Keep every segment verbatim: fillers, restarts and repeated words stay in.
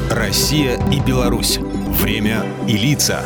Россия и Беларусь. Время и лица.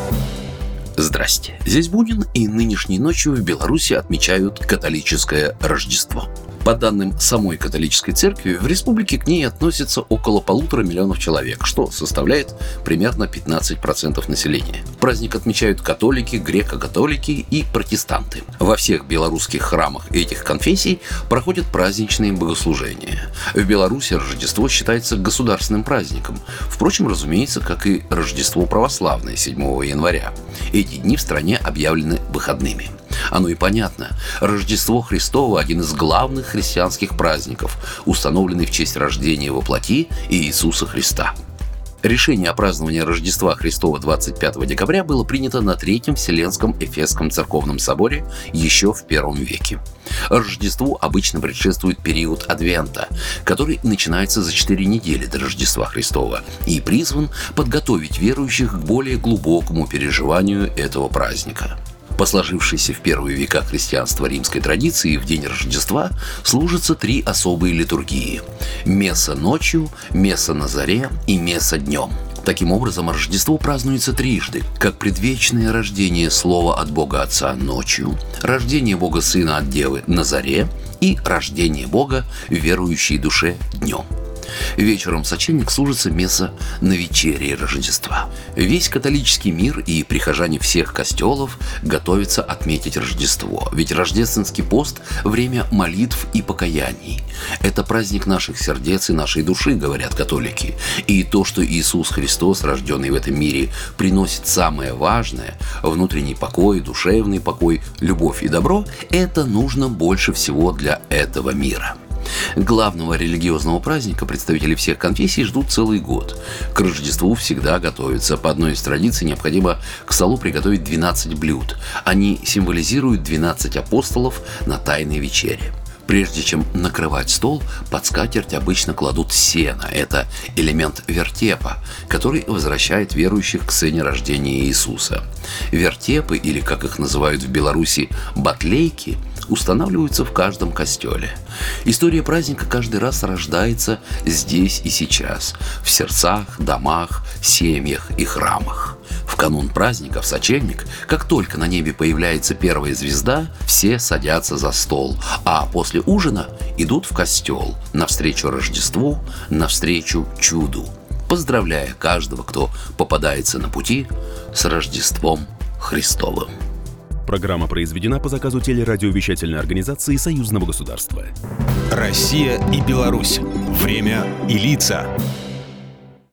Здрасте, здесь Бунин, и нынешней ночью в Беларуси отмечают католическое Рождество. По данным самой католической церкви, в республике к ней относится около полутора миллионов человек, что составляет примерно пятнадцать процентов населения. Праздник отмечают католики, греко-католики и протестанты. Во всех белорусских храмах этих конфессий проходят праздничные богослужения. В Беларуси Рождество считается государственным праздником. Впрочем, разумеется, как и Рождество православное седьмого января. Эти дни в стране объявлены выходными. Оно и понятно. Рождество Христово – один из главных христианских праздников, установленный в честь рождения во плоти Иисуса Христа. Решение о праздновании Рождества Христова двадцать пятого декабря было принято на Третьем Вселенском Эфесском церковном соборе еще в первом веке. Рождеству обычно предшествует период Адвента, который начинается за четыре недели до Рождества Христова и призван подготовить верующих к более глубокому переживанию этого праздника. По сложившейся в первые века христианства римской традиции в день Рождества служатся три особые литургии – месса ночью, месса на заре и месса днем. Таким образом, Рождество празднуется трижды, как предвечное рождение Слова от Бога Отца ночью, рождение Бога Сына от Девы на заре и рождение Бога в верующей душе днем. Вечером сочельник служится месса на вечере Рождества. Весь католический мир и прихожане всех костелов готовятся отметить Рождество, ведь рождественский пост – время молитв и покаяний. Это праздник наших сердец и нашей души, говорят католики. И то, что Иисус Христос, рожденный в этом мире, приносит самое важное – внутренний покой, душевный покой, любовь и добро – это нужно больше всего для этого мира. Главного религиозного праздника представители всех конфессий ждут целый год. К Рождеству всегда готовятся. По одной из традиций необходимо к столу приготовить двенадцать блюд. Они символизируют двенадцать апостолов на Тайной вечере. Прежде чем накрывать стол, под скатерть обычно кладут сено. Это элемент вертепа, который возвращает верующих к сцене рождения Иисуса. Вертепы, или, как их называют в Беларуси, батлейки, устанавливаются в каждом костеле. История праздника каждый раз рождается здесь и сейчас, в сердцах, домах, семьях и храмах. В канун праздника, в сочельник, как только на небе появляется первая звезда, все садятся за стол, а после ужина идут в костел навстречу Рождеству, навстречу чуду, поздравляя каждого, кто попадается на пути, с Рождеством Христовым. Программа произведена по заказу телерадиовещательной организации Союзного государства. Россия и Беларусь. Время и лица.